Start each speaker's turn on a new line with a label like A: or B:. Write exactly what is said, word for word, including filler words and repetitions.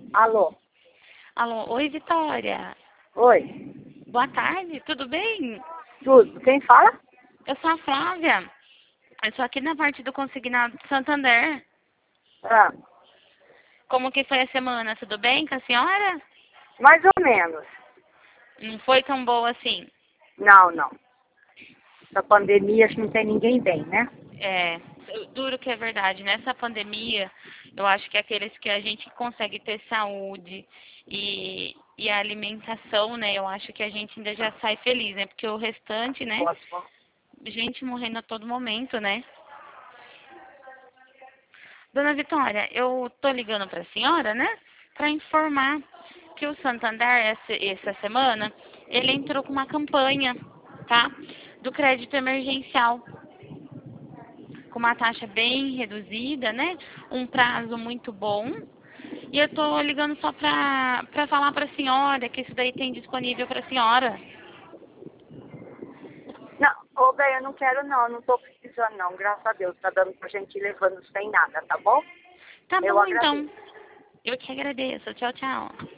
A: Alô?
B: Alô, oi Vitória.
A: Oi?
B: Boa tarde, tudo bem?
A: Tudo. Quem fala?
B: Eu sou a Flávia. Eu sou aqui na parte do Consignado de Santander.
A: Ah,
B: Como que foi a semana? Tudo bem com a senhora?
A: mais ou menos.
B: Não foi tão boa assim?
A: Não, não. Essa pandemia acho que não tem ninguém bem, né?
B: É, duro que é verdade. Nessa pandemia, eu acho que aqueles que a gente consegue ter saúde e, e a alimentação, né? Eu acho que a gente ainda já sai feliz, né? Porque o restante, né?
A: Posso?
B: Gente morrendo a todo momento, né? Dona Vitória, eu tô ligando para a senhora, né? Para informar que o Santander, essa, essa semana, ele entrou com uma campanha, tá? Do crédito emergencial. Com uma taxa bem reduzida, né? Um prazo muito bom. E eu tô ligando só para para falar para a senhora que isso daí tem disponível para a senhora.
A: Não, ô, bem, eu não quero não, não tô precisando não. Graças a Deus, tá dando pra gente ir levando sem nada, tá bom?
B: Tá
A: Eu
B: bom,
A: agradeço.
B: então. Eu que agradeço. Tchau, tchau.